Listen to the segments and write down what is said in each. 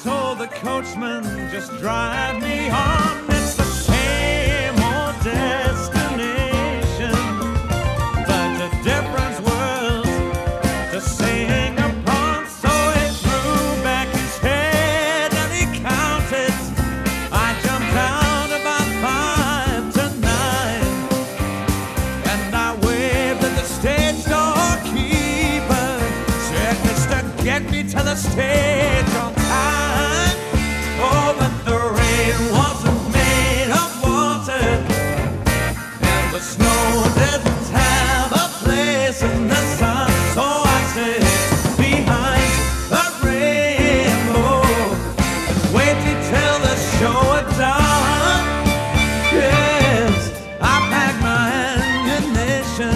told the coachman, just drive me on. It's the same old destination, but the difference was the sing upon. So he threw back his head and he counted. I jumped out about 5 to 9, and I waved at the stage doorkeeper. Said, "Mister, get me to the stage on time." Oh, but the rain wasn't made of water, and the snow didn't have a place in the sun. So I stayed behind the rainbow and waited till the show had done. Yes, I packed my ammunition.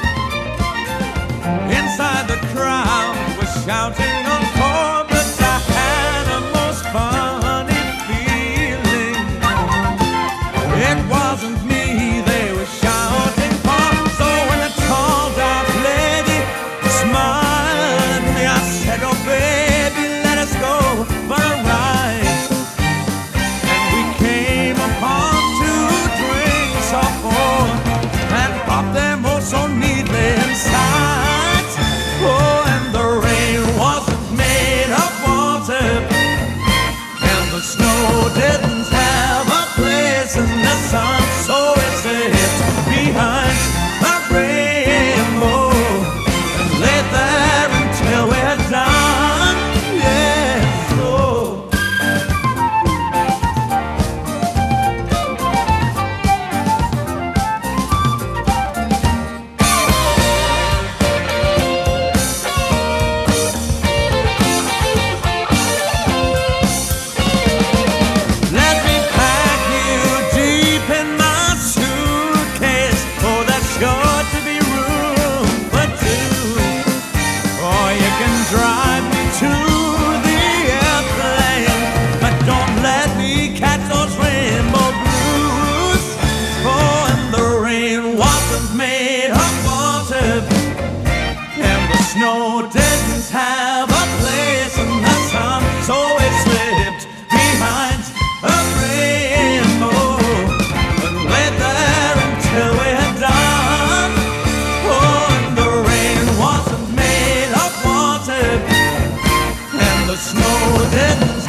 Inside the crowd was shouting encore, but I had a most funny feeling. It wasn't me they were shouting for. So when the tall dark lady smiled at me, I said, "Oh baby, let us go for a ride." And we came upon 2 drinks or 4 and popped them oh so neatly inside. Oh, and the rain wasn't made of water, and the snow didn't have a place in the sun. So it stayed behind the rainbow and lay there until we're done. Yes, oh. Let me pack you deep in my suitcase. Oh, there's sure to be room for 2. Or you can drive me to the airplane, but don't let me catch those rainbow blues. Oh, and the rain wasn't made of water, and the snow didn't have a place in the sun. So it slipped behind a rainbow and lay there until we're done. Oh, and the rain wasn't made of water, and the snow didn't